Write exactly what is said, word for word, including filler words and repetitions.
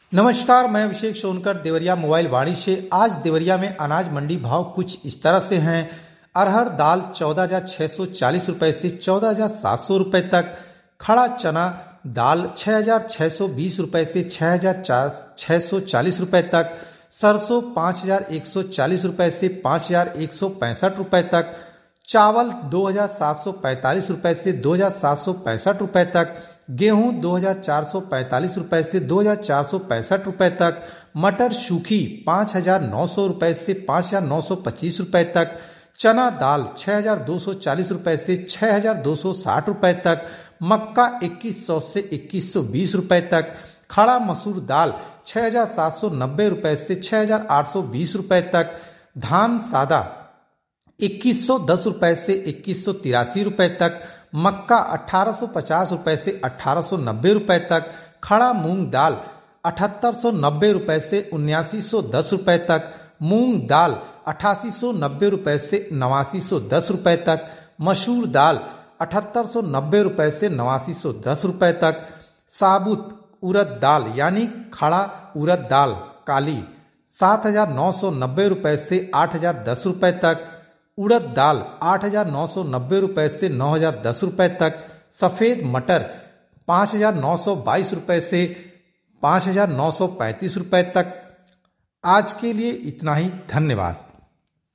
नमस्कार, मैं अभिषेक सोनकर देवरिया मोबाइल वाणी से। आज देवरिया में अनाज मंडी भाव कुछ इस तरह से हैं। अरहर दाल चौदह हजार छह सौ चालीस रुपए से चौदह हजार सात सौ रुपए तक। खड़ा चना दाल छह हजार छह सौ बीस रुपए से छह हजार छह सौ चालीस रुपए तक। सरसों पाँच हजार एक सौ चालीस रुपए से पाँच हजार एक सौ पैंसठ रुपए तक। चावल दो हजार सात सौ पैंतालीस रुपए से दो हजार सात सौ पैंसठ रुपए तक। गेहूं दो हजार चार सौ पैंतालीस रुपए से दो हजार चार सौ पैंसठ रुपए तक। मटर सूखी पाँच हजार नौ सौ रुपए से पाँच हजार नौ सौ पच्चीस रुपए तक। चना दाल छह हजार दो सौ चालीस रुपए से छह हजार दो सौ साठ रुपए तक। मक्का इक्कीस सौ से इक्कीस सौ बीस रुपए तक। खड़ा मसूर दाल छह हजार सात सौ नब्बे रुपए से छह हजार आठ सौ बीस रुपए तक। धान सादा इक्कीस सौ दस रुपए से इक्कीस सौ तिरासी रुपए तक। मक्का अठारह सौ पचास रुपए से अठारह सौ नब्बे रुपए तक। खड़ा मूंग दाल अठहत्तर सौ नब्बे रुपए से उन्यासी सौ दस रुपए तक। मूंग दाल अठासी सौ नब्बे रुपए से नवासी सौ दस रुपए तक। मसूर दाल अठहत्तर सौ नब्बे रुपए से नवासी सौ दस रुपए तक। साबुत उड़द दाल यानी खड़ा उड़द दाल काली सात हजार नौ सौ नब्बे रुपए से आठ हजार दस रुपए तक। उड़द दाल आठ हजार नौ सौ नब्बे रुपए से नौ हजार दस रुपए तक। सफेद मटर पाँच हजार नौ सौ बाईस रुपए से पाँच हजार नौ सौ पैंतीस रुपए तक। आज के लिए इतना ही। धन्यवाद।